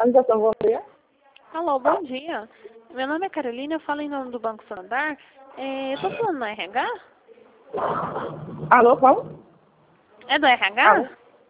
Organização, bom dia. Alô, bom dia. Meu nome é Carolina, eu falo em nome do Banco Santander. Eu tô falando no RH? Alô, qual? É do RH? Alô?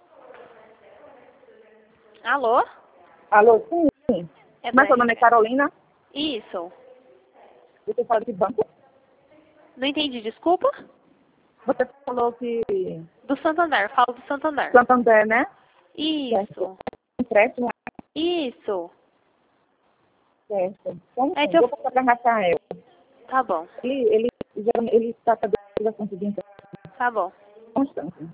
Alô? Alô, sim. É do Mas seu nome é RH? Carolina? Isso. Você fala de banco? Não entendi, desculpa? Você falou que Do Santander, falo do Santander. Santander, né? Isso. Empréstimo, Isso. certo. Então, É que vou eu... passar para Rafael. Tá bom, Ele está com a ligação de tá bom. constante.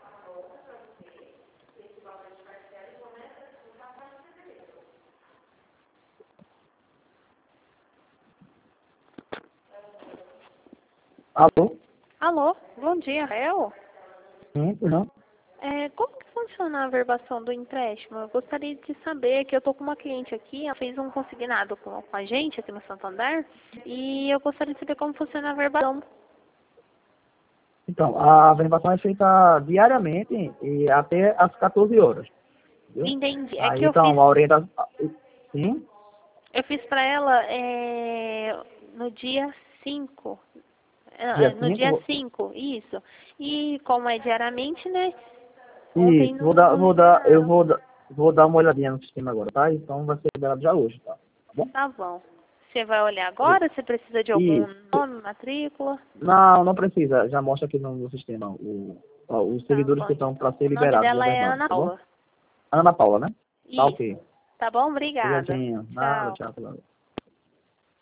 Alô? Alô, bom dia, Rael. Sim, não? Como que funciona a averbação do empréstimo? Eu gostaria de saber que eu tô com uma cliente aqui, ela fez um consignado com a gente aqui no Santander, e eu gostaria de saber como funciona a averbação. Então, a averbação é feita diariamente e até às 14 horas. Viu? Entendi. É que Aí, então, a orientação... Sim? eu fiz para ela no dia 5. Dia No dia 5? 5, isso. E como é diariamente, né? Ontem Isso, não liberaram. vou dar uma olhadinha no sistema agora, tá? Então vai ser liberado já hoje, tá? Tá bom? Tá bom. Você vai olhar agora? Você precisa de algum Isso. nome, matrícula? Não, não precisa. Já mostra aqui no sistema os Tá servidores bom, que estão para então. ser O nome liberados, dela é averbados, Ana tá bom? Paula. Ana Paula, né? Tá Isso. ok. Tá bom? Obrigada. Obrigadinho. Nada, Tchau. tchau.